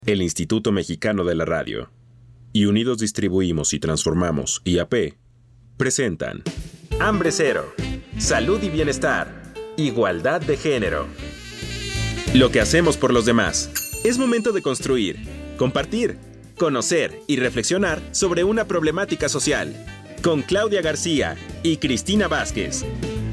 El Instituto Mexicano de la Radio y Unidos Distribuimos y Transformamos, IAP, presentan Hambre Cero, Salud y Bienestar, Igualdad de Género. Lo que hacemos por los demás. Es momento de construir, compartir, conocer y reflexionar sobre una problemática social. Con Claudia García y Cristina Vázquez.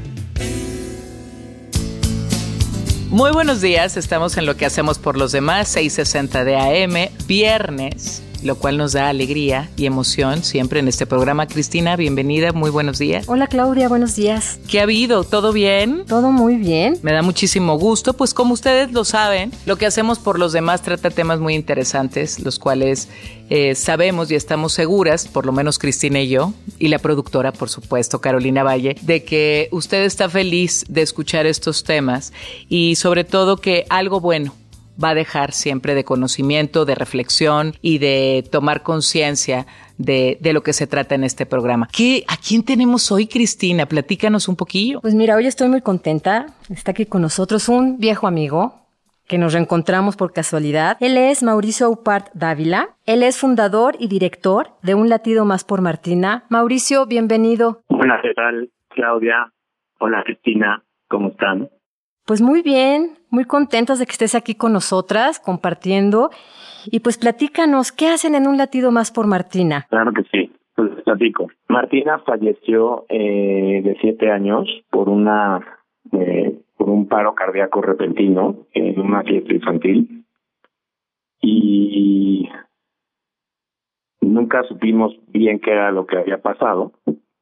Muy buenos días, estamos en Lo que hacemos por los demás, 6:60 de AM, viernes, lo cual nos da alegría y emoción siempre en este programa. Cristina, bienvenida, muy buenos días. Hola Claudia, buenos días. ¿Qué ha habido? ¿Todo bien? Todo muy bien. Me da muchísimo gusto, pues como ustedes lo saben, Lo que hacemos por los demás trata temas muy interesantes, los cuales sabemos y estamos seguras, por lo menos Cristina y yo, y la productora, por supuesto, Carolina Valle, de que usted está feliz de escuchar estos temas y sobre todo que algo bueno va a dejar siempre de conocimiento, de reflexión y de tomar conciencia de lo que se trata en este programa. ¿A quién tenemos hoy, Cristina? Platícanos un poquillo. Pues mira, hoy estoy muy contenta. Está aquí con nosotros un viejo amigo que nos reencontramos por casualidad. Él es Mauricio Aupart Dávila. Él es fundador y director de Un Latido Más por Martina. Mauricio, bienvenido. Hola, ¿qué tal, Claudia? Hola, Cristina. ¿Cómo están? Pues muy bien, muy contentos de que estés aquí con nosotras, compartiendo. Y pues platícanos, ¿qué hacen en Un Latido Más por Martina? Claro que sí, pues les platico. Martina falleció de 7 años por un paro cardíaco repentino en una fiesta infantil. Y nunca supimos bien qué era lo que había pasado.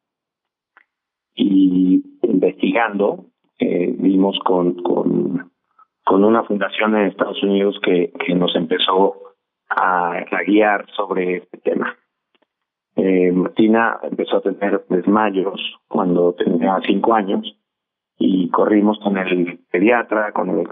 Y investigando, vimos con una fundación en Estados Unidos que nos empezó a guiar sobre este tema. Martina empezó a tener desmayos cuando tenía 5 años y corrimos con el pediatra, con el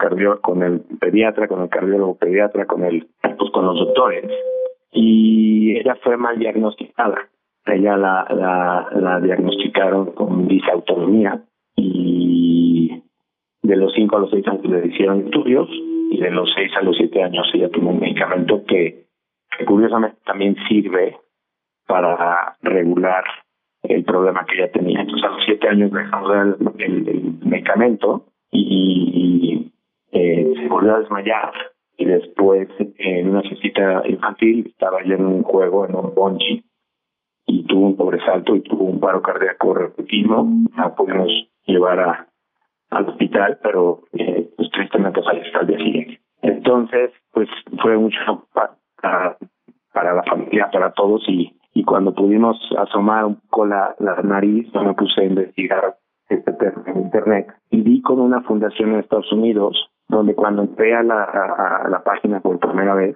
cardiólogo pediatra, con los doctores, y ella fue mal diagnosticada. Ella la diagnosticaron con disautonomía y de los 5 a los 6 años le hicieron estudios y de los 6 a los 7 años ella tomó un medicamento que curiosamente también sirve para regular el problema que ella tenía. Entonces a los 7 años dejamos el medicamento y se volvió a desmayar y después en una fiesta infantil estaba ya en un juego, en un bungee, y tuvo un sobresalto y tuvo un paro cardíaco repentino. La pudimos llevar al hospital, pero pues tristemente falleció al día siguiente. Entonces, pues fue mucho para la familia, para todos, y cuando pudimos asomar un poco la nariz, yo me puse a investigar este tema en internet y vi con una fundación en Estados Unidos, donde cuando entré a la página por primera vez,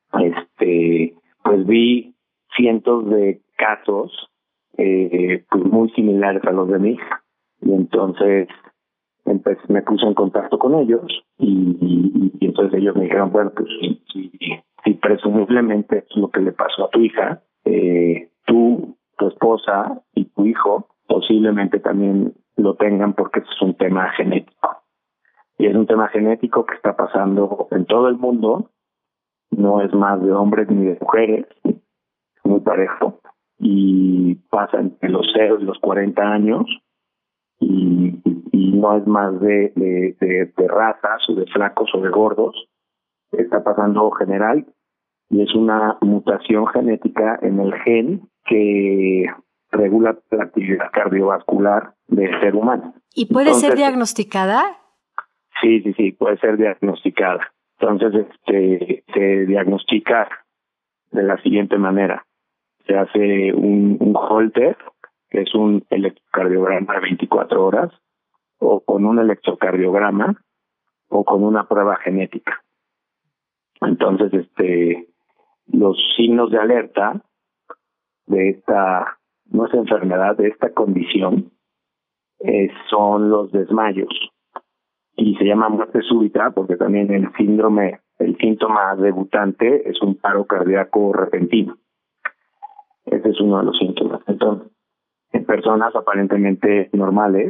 pues vi cientos de casos pues muy similares a los de mi hija. Y entonces me puse en contacto con ellos y entonces ellos me dijeron, bueno, pues si presumiblemente es lo que le pasó a tu hija, tú, tu esposa y tu hijo posiblemente también lo tengan, porque es un tema genético. Y es un tema genético que está pasando en todo el mundo, no es más de hombres ni de mujeres, es muy parejo, y pasa entre los 0 y los 40 años, y no es más de razas o de flacos o de gordos, está pasando general, y es una mutación genética en el gen que regula la actividad cardiovascular del ser humano. ¿Y puede ser diagnosticada? Sí, puede ser diagnosticada. Entonces, se diagnostica de la siguiente manera. Se hace un Holter, que es un electrocardiograma de 24 horas, o con un electrocardiograma, o con una prueba genética. Entonces, los signos de alerta de esta, no es enfermedad, de esta condición, son los desmayos. Y se llama muerte súbita porque también el síntoma debutante es un paro cardíaco repentino. Ese es uno de los síntomas. Entonces, en personas aparentemente normales,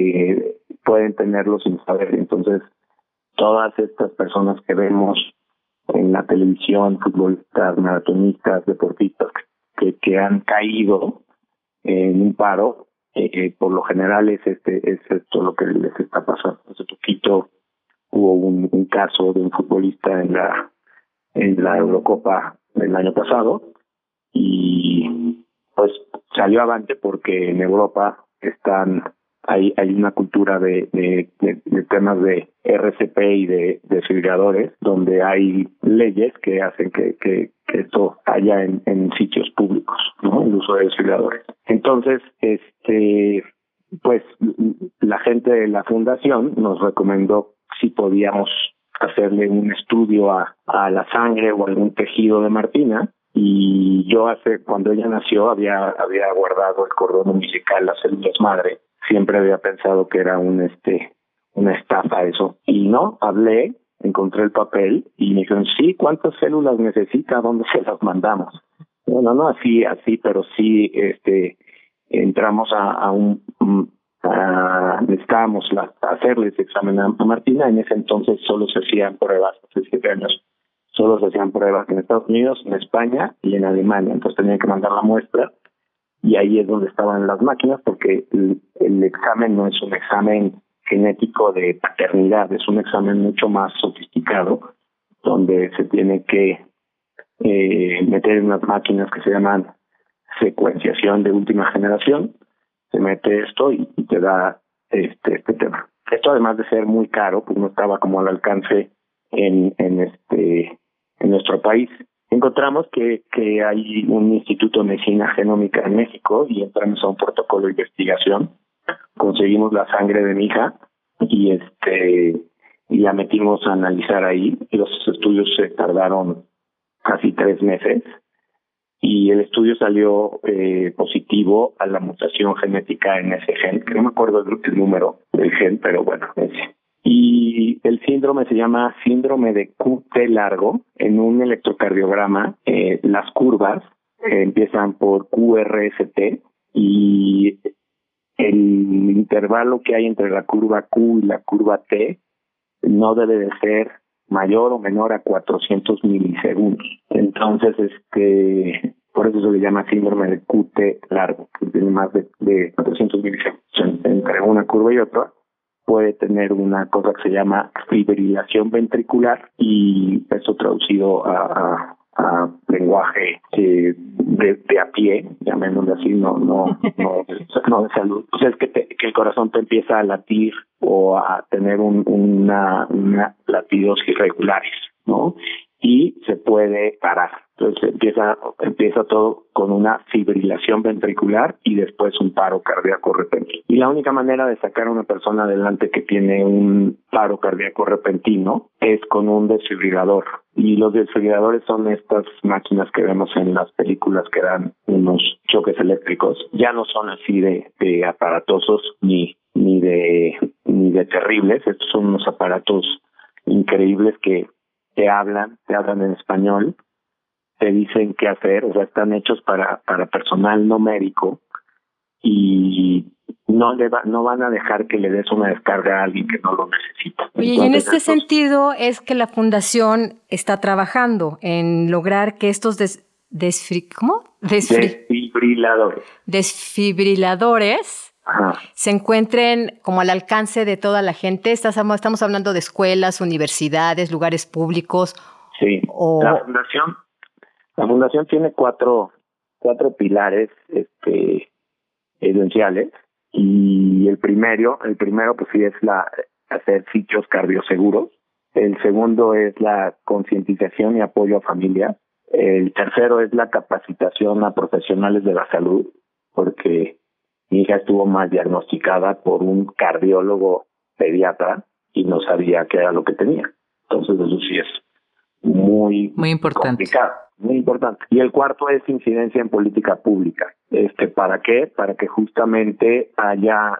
pueden tenerlo sin saber. Entonces, todas estas personas que vemos televisión, futbolistas, maratonistas, deportistas que han caído en un paro, por lo general es esto lo que les está pasando. Hace poquito hubo un caso de un futbolista en la Eurocopa del año pasado y pues salió avante porque en Europa hay una cultura de temas de RCP y de desfibriladores, donde hay leyes que hacen que esto haya en sitios públicos, ¿no? El uso de desfibriladores. Entonces, pues la gente de la fundación nos recomendó si podíamos hacerle un estudio a la sangre o algún tejido de Martina. Y yo cuando ella nació había guardado el cordón umbilical, las células madre. Siempre había pensado que era una estafa eso. Y no, hablé, encontré el papel y me dijeron, sí, ¿cuántas células necesita? ¿Dónde se las mandamos? No, así, pero sí, entramos necesitábamos hacerles examen a Martina. En ese entonces solo se hacían pruebas, hace 7 años, solo se hacían pruebas en Estados Unidos, en España y en Alemania. Entonces tenían que mandar la muestra y ahí es donde estaban las máquinas, porque el examen no es un examen genético de paternidad, es un examen mucho más sofisticado, donde se tiene que meter en unas máquinas que se llaman secuenciación de última generación. Se mete esto y te da este tema. Esto, además de ser muy caro, pues no estaba como al alcance en nuestro país. Encontramos que hay un instituto de medicina genómica en México y entramos a un protocolo de investigación. Conseguimos la sangre de mi hija y la metimos a analizar ahí. Los estudios se tardaron casi 3 meses y el estudio salió positivo a la mutación genética en ese gen, que no me acuerdo el número del gen, pero bueno, ese. Y el síndrome se llama síndrome de QT largo. En un electrocardiograma, las curvas empiezan por QRST y el intervalo que hay entre la curva Q y la curva T no debe de ser mayor o menor a 400 milisegundos. Entonces, por eso se le llama síndrome de QT largo, que tiene más de 400 milisegundos entre una curva y otra. Puede tener una cosa que se llama fibrilación ventricular y eso traducido a lenguaje de a pie, llamémoslo así, no de salud. O sea, es que el corazón te empieza a latir o a tener una latidos irregulares, ¿no? Y se puede parar. Entonces empieza todo con una fibrilación ventricular y después un paro cardíaco repentino. Y la única manera de sacar a una persona adelante que tiene un paro cardíaco repentino es con un desfibrilador. Y los desfibriladores son estas máquinas que vemos en las películas que dan unos choques eléctricos. Ya no son así de aparatosos ni de terribles. Estos son unos aparatos increíbles que te hablan en español, te dicen qué hacer, o sea, están hechos para personal no médico y no van a dejar que le des una descarga a alguien que no lo necesita. Oye, y en este sentido es que la Fundación está trabajando en lograr que estos desfibriladores se encuentren como al alcance de toda la gente. Estamos hablando de escuelas, universidades, lugares públicos. Sí, la fundación tiene cuatro pilares esenciales y el primero pues sí es hacer sitios cardioseguros. El segundo es la concientización y apoyo a familias. El tercero es la capacitación a profesionales de la salud, porque mi hija estuvo mal diagnosticada por un cardiólogo pediatra y no sabía qué era lo que tenía. Entonces eso sí es muy importante. Complicado, muy importante. Y el cuarto es incidencia en política pública. ¿Para qué? Para que justamente haya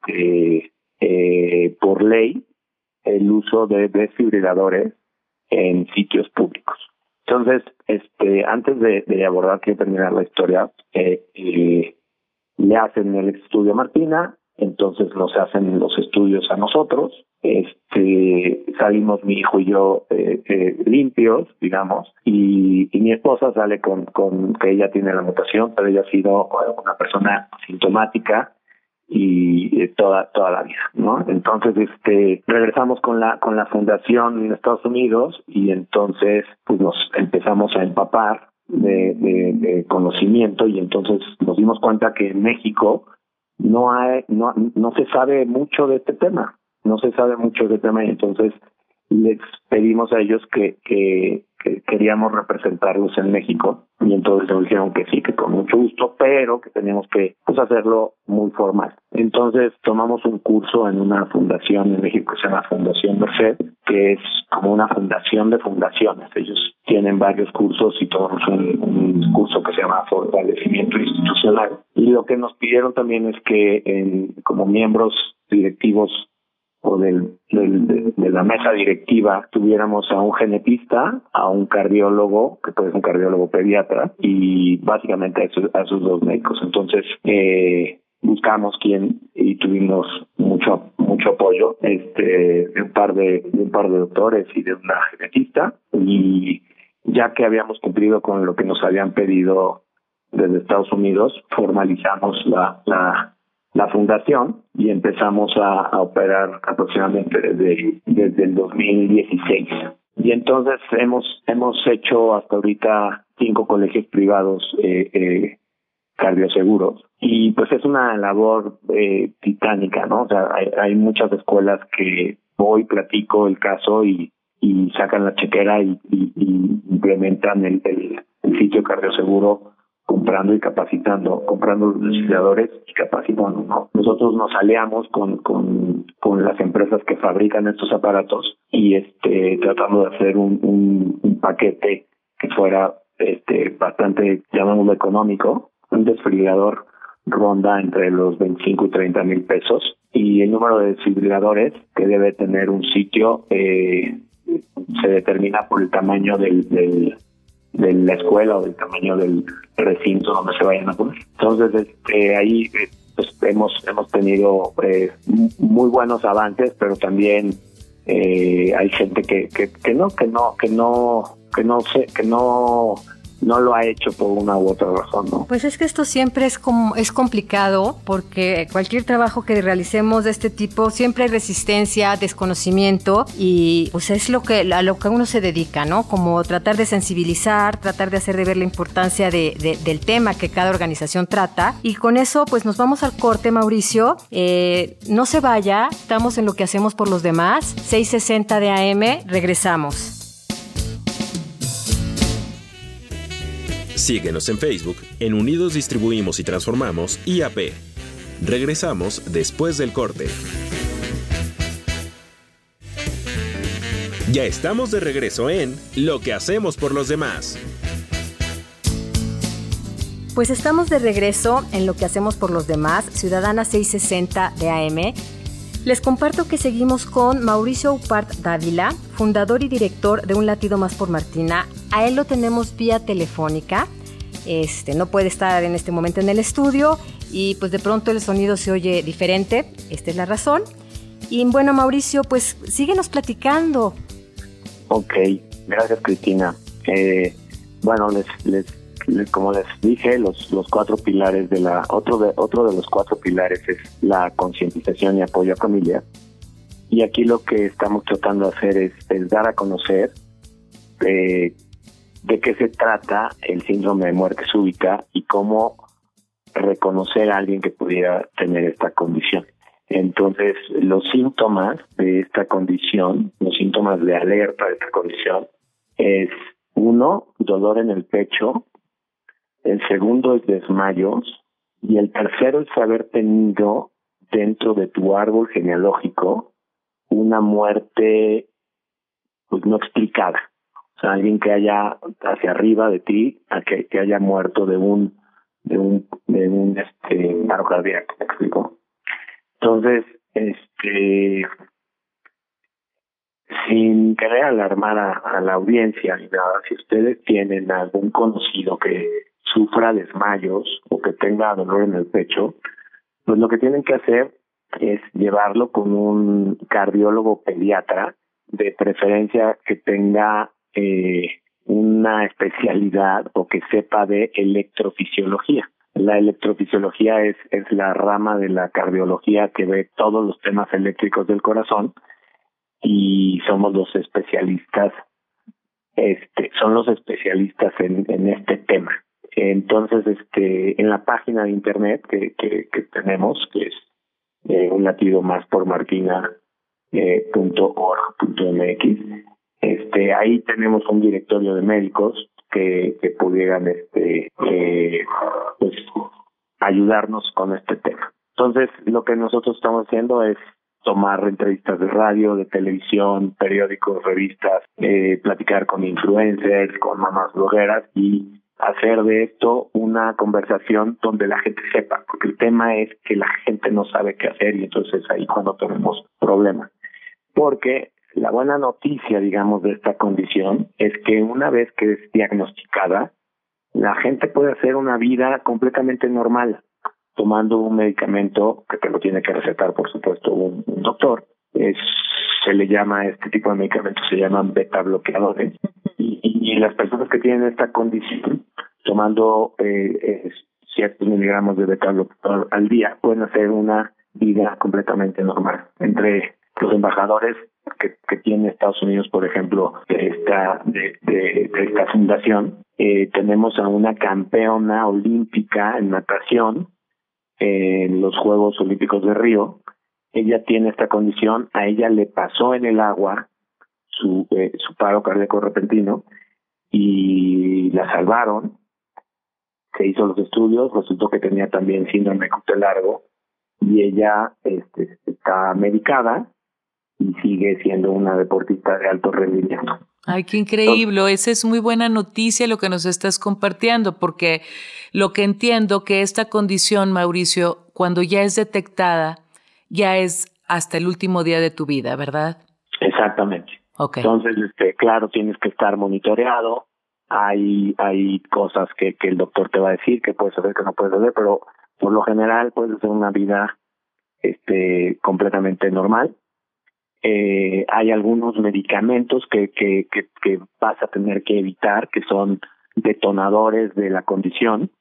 por ley el uso de desfibriladores en sitios públicos. Entonces, antes de abordar, quiero terminar la historia. Le hacen el estudio a Martina, entonces nos hacen los estudios a nosotros. Salimos mi hijo y yo limpios, digamos, y mi esposa sale con que ella tiene la mutación, pero ella ha sido una persona sintomática y toda la vida, ¿no? Entonces regresamos con la fundación en Estados Unidos y entonces pues nos empezamos a empapar de conocimiento, y entonces nos dimos cuenta que en México no se sabe mucho de este tema. Y entonces les pedimos a ellos que queríamos representarlos en México, y entonces nos dijeron que sí, que con mucho gusto, pero que teníamos que hacerlo muy formal. Entonces tomamos un curso en una fundación en México que se llama Fundación Merced, que es como una fundación de fundaciones. Ellos tienen varios cursos y tomamos un curso que se llama Fortalecimiento Institucional. Y lo que nos pidieron también es que como miembros directivos o de la mesa directiva tuviéramos a un genetista, a un cardiólogo, que puede ser un cardiólogo pediatra, y básicamente a esos dos médicos. Entonces buscamos quién, y tuvimos mucho apoyo de un par de doctores y de una genetista, y ya que habíamos cumplido con lo que nos habían pedido desde Estados Unidos, formalizamos la fundación y empezamos a operar aproximadamente desde el 2016. Y entonces hemos hecho hasta ahorita 5 colegios privados cardioseguros, y pues es una labor titánica, ¿no? O sea, hay muchas escuelas que voy, platico el caso y sacan la chequera y implementan el sitio cardioseguro, comprando y capacitando, comprando los desfibriladores y capacitando, ¿no? Nosotros nos aliamos con las empresas que fabrican estos aparatos y tratando de hacer un paquete que fuera bastante, llamémoslo, económico. Un desfibrilador ronda entre los 25 y 30 mil pesos, y el número de desfibriladores que debe tener un sitio se determina por el tamaño de la escuela o del tamaño del recinto donde se vayan a poner. Entonces ahí pues hemos tenido muy buenos avances, pero también hay gente que no lo ha hecho por una u otra razón, ¿no? Pues es que esto siempre es complicado, porque cualquier trabajo que realicemos de este tipo siempre hay resistencia, desconocimiento, y pues es a lo que uno se dedica, ¿no? Como tratar de sensibilizar, tratar de hacer de ver la importancia del tema que cada organización trata. Y con eso pues nos vamos al corte, Mauricio. No se vaya, estamos en Lo que hacemos por los demás, 6:60 de AM, regresamos. Síguenos en Facebook, en Unidos Distribuimos y Transformamos, IAP. Regresamos después del corte. Ya estamos de regreso en Lo que hacemos por los demás. Pues estamos de regreso en Lo que hacemos por los demás, Ciudadana 660 de AM. Les comparto que seguimos con Mauricio Aupart Dávila, fundador y director de Un Latido Más por Martina. A él lo tenemos vía telefónica. No puede estar en este momento en el estudio y pues de pronto el sonido se oye diferente. Esta es la razón. Y bueno, Mauricio, pues síguenos platicando. Ok, gracias, Cristina. Bueno, como les dije, los 4 pilares otro de los 4 pilares es la concientización y apoyo a familia. Y aquí lo que estamos tratando de hacer es dar a conocer de qué se trata el síndrome de muerte súbita y cómo reconocer a alguien que pudiera tener esta condición. Entonces, los síntomas de esta condición, los síntomas de alerta de esta condición, es 1, dolor en el pecho; el segundo es desmayos; y el tercero es haber tenido dentro de tu árbol genealógico una muerte pues no explicada. O sea, alguien que haya hacia arriba de ti, que haya muerto de un paro cardíaco, ¿me explico? Entonces, sin querer alarmar a la audiencia ni nada, si ustedes tienen algún conocido que sufra desmayos o que tenga dolor en el pecho, pues lo que tienen que hacer es llevarlo con un cardiólogo pediatra, de preferencia que tenga una especialidad o que sepa de electrofisiología. La electrofisiología es la rama de la cardiología que ve todos los temas eléctricos del corazón, y somos los especialistas, son los especialistas en este tema. Entonces, en la página de internet que tenemos, que es un latido más por martina.org.mx, ahí tenemos un directorio de médicos que pudieran pues ayudarnos con este tema. Entonces, lo que nosotros estamos haciendo es tomar entrevistas de radio, de televisión, periódicos, revistas, platicar con influencers, con mamás blogueras y hacer de esto una conversación donde la gente sepa, porque el tema es que la gente no sabe qué hacer, y entonces ahí cuando tenemos problemas. Porque la buena noticia, digamos, de esta condición es que una vez que es diagnosticada, la gente puede hacer una vida completamente normal, tomando un medicamento que te lo tiene que recetar, por supuesto, un doctor. Se le llama, este tipo de medicamentos se llaman beta bloqueadores, y las personas que tienen esta condición, tomando ciertos miligramos de beta bloqueador al día, pueden hacer una vida completamente normal. Entre los embajadores que tiene Estados Unidos, por ejemplo, de esta fundación, tenemos a una campeona olímpica en natación en los Juegos Olímpicos de Río. Ella tiene esta condición, a ella le pasó en el agua su paro cardíaco repentino y la salvaron. Se hizo los estudios, resultó que tenía también síndrome de cuello largo, y ella está medicada y sigue siendo una deportista de alto rendimiento. Ay, qué increíble. Esa es muy buena noticia lo que nos estás compartiendo, porque lo que entiendo que esta condición, Mauricio, cuando ya es detectada, ya es hasta el último día de tu vida, ¿verdad? Exactamente. Okay. Entonces, claro, tienes que estar monitoreado. Hay cosas que el doctor te va a decir que puedes hacer, que no puedes hacer, pero por lo general puedes hacer una vida completamente normal. Hay algunos medicamentos que vas a tener que evitar, que son detonadores de la condición,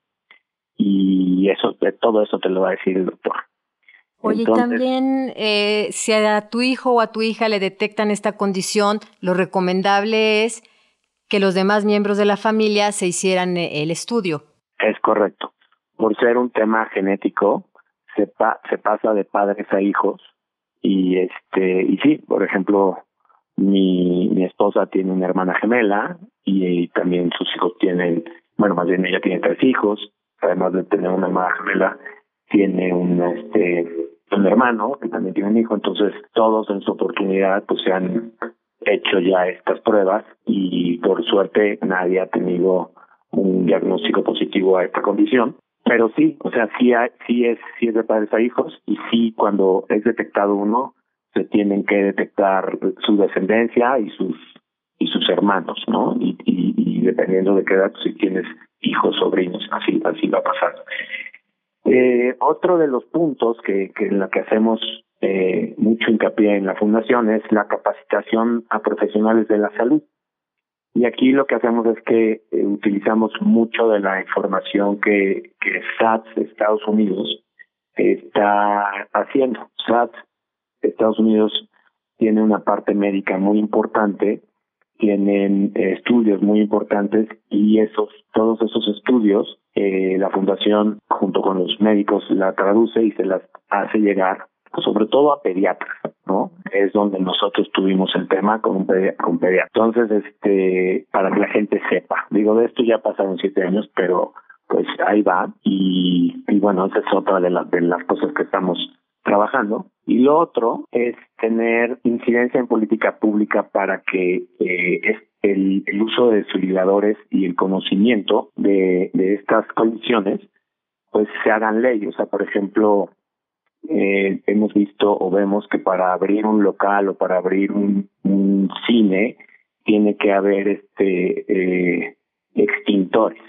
y todo eso te lo va a decir el doctor. Oye, entonces, y también si a tu hijo o a tu hija le detectan esta condición, lo recomendable es que los demás miembros de la familia se hicieran el estudio. Es correcto. Por ser un tema genético, se pasa de padres a hijos. Y sí, por ejemplo, mi esposa tiene una hermana gemela, y también sus hijos tienen, bueno, más bien ella tiene 3 hijos, además de tener una hermana gemela, tiene un hermano que también tiene un hijo. Entonces todos en su oportunidad pues se han hecho ya estas pruebas, y por suerte nadie ha tenido un diagnóstico positivo a esta condición. Pero sí, o sea, sí es de padres a hijos, y sí, cuando es detectado uno, se tienen que detectar su descendencia y sus hermanos, ¿no? Y dependiendo de qué edad, si tienes hijos, sobrinos, así va pasando. Otro de los puntos que en la que hacemos mucho hincapié en la fundación es la capacitación a profesionales de la salud. Y aquí lo que hacemos es que utilizamos mucho de la información que SATS Estados Unidos está haciendo. SATS Estados Unidos tiene una parte médica muy importante, tienen estudios muy importantes, y todos esos estudios la fundación junto con los médicos la traduce y se las hace llegar sobre todo a pediatras, ¿no? Es donde nosotros tuvimos el tema con pediatra. Entonces, para que la gente sepa, digo, de esto ya pasaron 7 años, pero pues ahí va, y bueno, esa es otra de las cosas que estamos trabajando. Y lo otro es tener incidencia en política pública para que el uso de desfibriladores y el conocimiento de estas condiciones pues se hagan ley. O sea, por ejemplo, hemos visto o vemos que para abrir un local o para abrir un cine tiene que haber extintores, y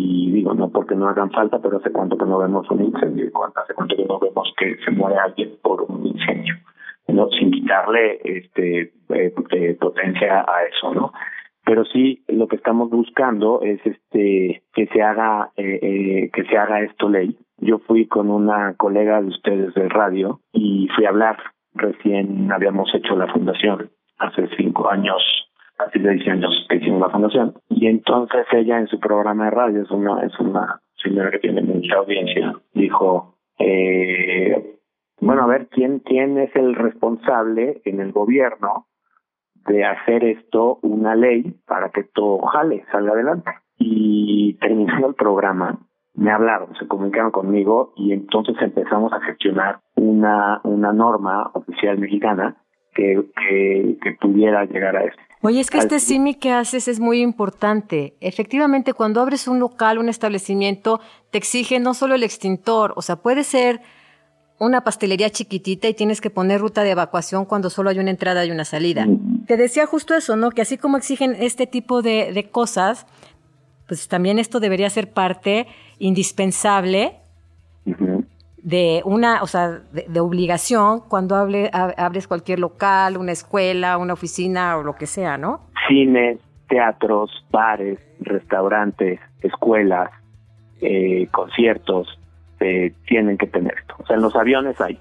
y digo, no porque no hagan falta, pero hace cuánto que no vemos un incendio, hace cuánto que no vemos que se muere alguien por un incendio, ¿no? Sin quitarle potencia a eso, ¿no? Pero sí, lo que estamos buscando es que se haga esto ley. Yo fui con una colega de ustedes del radio y fui a hablar. Recién habíamos hecho la fundación, hace 5 años, casi 6 años que hicimos la fundación. Y entonces ella en su programa de radio, es una señora que tiene mucha audiencia, dijo, bueno, a ver, ¿quién es el responsable en el gobierno de hacer esto una ley para que todo salga adelante? Y terminando el programa, me hablaron, se comunicaron conmigo y entonces empezamos a gestionar una norma oficial mexicana que pudiera llegar a esto. Oye, es que este CIMI que haces es muy importante. Efectivamente, cuando abres un local, un establecimiento, te exige no solo el extintor, o sea, puede ser una pastelería chiquitita y tienes que poner ruta de evacuación cuando solo hay una entrada y una salida. Te decía justo eso, ¿no? Que así como exigen este tipo de cosas, pues también esto debería ser parte indispensable de una, o sea, de obligación cuando abres cualquier local, una escuela, una oficina o lo que sea, ¿no? Cines, teatros, bares, restaurantes, escuelas, conciertos, tienen que tener esto. O sea, en los aviones hay.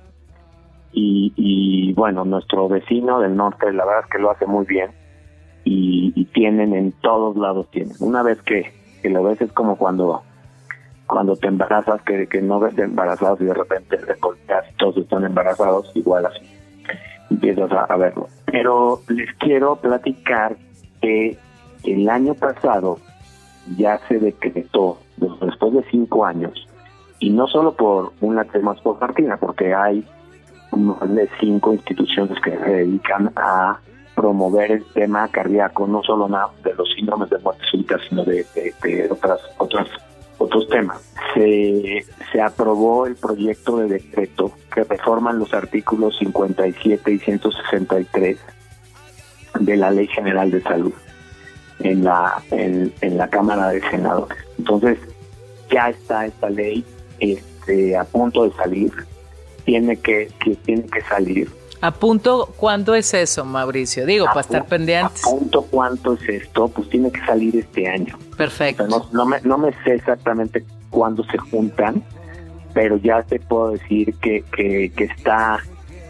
Y bueno, nuestro vecino del norte, la verdad es que lo hace muy bien. Y tienen en todos lados, tienen. Una vez que lo ves, es como cuando te embarazas, que no ves embarazados y de repente recortas y todos están embarazados, igual así. Empiezas a verlo. Pero les quiero platicar que el año pasado ya se decretó, después de 5 años, y no solo por una Transport Martina, porque hay más de 5 instituciones que se dedican a promover el tema cardíaco, no solo de los síndromes de muerte súbita, sino de otros temas. Se aprobó el proyecto de decreto que reforman los artículos 57 y 163 de la Ley General de Salud en la Cámara de Senadores. Entonces, ya está esta ley a punto de salir. Tiene que salir. ¿A punto cuándo es eso, Mauricio? Digo, para estar pendientes. ¿A punto cuánto es esto? Pues tiene que salir este año. Perfecto. O sea, no me sé exactamente cuándo se juntan, pero ya te puedo decir que está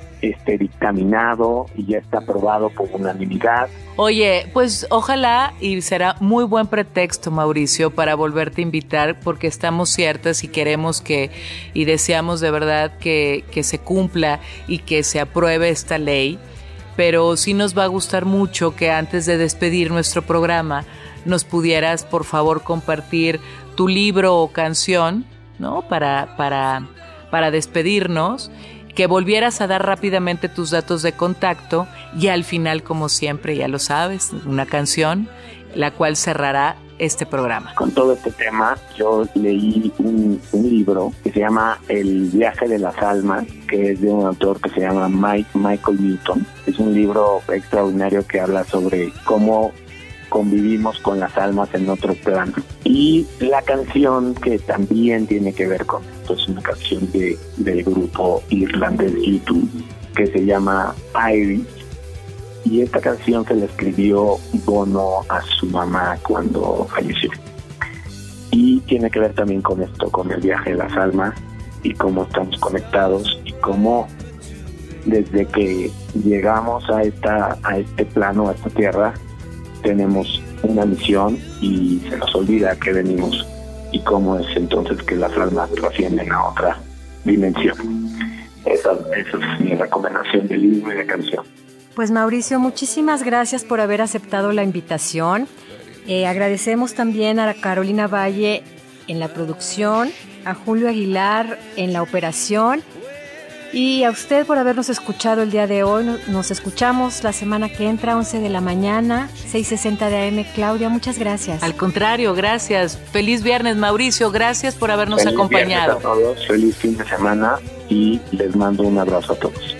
dictaminado y ya está aprobado por unanimidad. Oye, pues ojalá y será muy buen pretexto, Mauricio, para volverte a invitar, porque estamos ciertas y queremos y deseamos de verdad que se cumpla y que se apruebe esta ley, pero sí nos va a gustar mucho que antes de despedir nuestro programa nos pudieras, por favor, compartir tu libro o canción, ¿no? Para despedirnos, que volvieras a dar rápidamente tus datos de contacto y al final, como siempre, ya lo sabes, una canción, la cual cerrará este programa. Con todo este tema, yo leí un libro que se llama El viaje de las almas, que es de un autor que se llama Michael Newton. Es un libro extraordinario que habla sobre cómo convivimos con las almas en otro plano. Y la canción que también tiene que ver con esto es una canción del grupo irlandés U2 que se llama Iris, y esta canción se la escribió Bono a su mamá cuando falleció, y tiene que ver también con esto, con el viaje de las almas y cómo estamos conectados y cómo desde que llegamos a este plano, a esta tierra, tenemos una misión y se nos olvida que venimos, y cómo es entonces que las almas trascienden a otra dimensión. Esa es mi recomendación de libro y de canción. Pues Mauricio, muchísimas gracias por haber aceptado la invitación. Agradecemos también a Carolina Valle en la producción, a Julio Aguilar en la operación, y a usted por habernos escuchado el día de hoy. Nos escuchamos la semana que entra, 11 de la mañana, 6:60 de AM. Claudia, muchas gracias. Al contrario, gracias. Feliz viernes, Mauricio. Gracias por habernos acompañado. Feliz viernes a todos. Feliz fin de semana y les mando un abrazo a todos.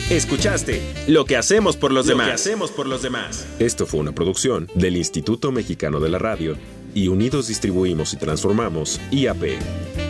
Escuchaste Lo que hacemos por los demás. Esto fue una producción del Instituto Mexicano de la Radio y Unidos Distribuimos y Transformamos, IAP.